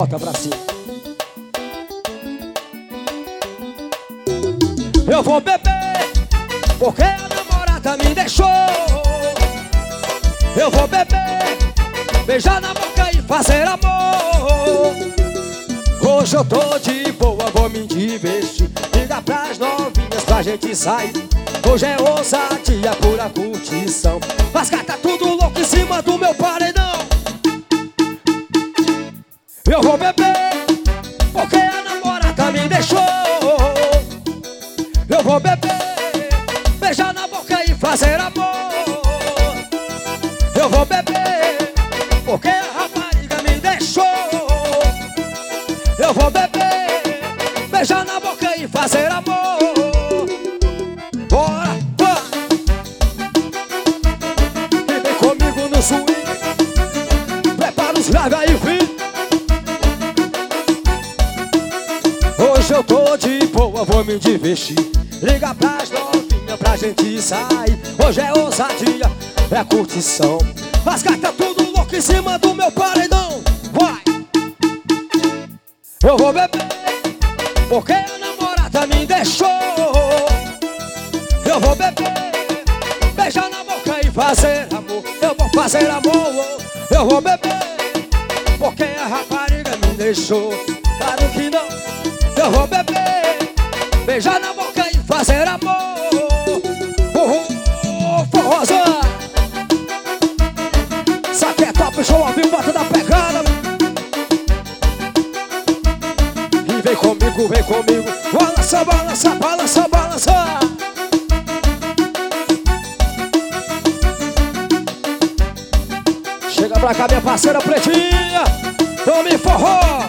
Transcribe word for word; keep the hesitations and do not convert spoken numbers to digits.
Volta pra cima. Eu vou beber porque a namorada me deixou. Eu vou beber, beijar na boca e fazer amor. Hoje eu tô de boa, vou me divertir. Liga pras novinhas pra gente sair. Hoje é ousadia, pura curtição. As gatas tudo louco em cima do meu paredão. Eu vou beber porque a namorada me deixou. Eu vou beber, beijar na boca e fazer amor. Eu vou beber porque a rapariga me deixou. Eu vou beber, beijar na boca e fazer amor. Bora, bora. E vem comigo no swing. Prepara os live aí, filho. Hoje eu tô de boa, vou me divertir. Liga pras novinhas pra gente sair. Hoje é ousadia, é curtição. As gatas tudo louco em cima do meu paredão. Vai! Eu vou beber porque a namorada me deixou. Eu vou beber, beijar na boca e fazer amor. Eu vou fazer amor. Eu vou beber porque a rapariga me deixou. Claro que não. Eu vou beber, beijar na boca e fazer amor. Oh, forrozão. Saque é top, show ao vivo, bota da pegada. E vem comigo, vem comigo. Balança, balança, balança, balança. Chega pra cá, minha parceira pretinha. Tome forró.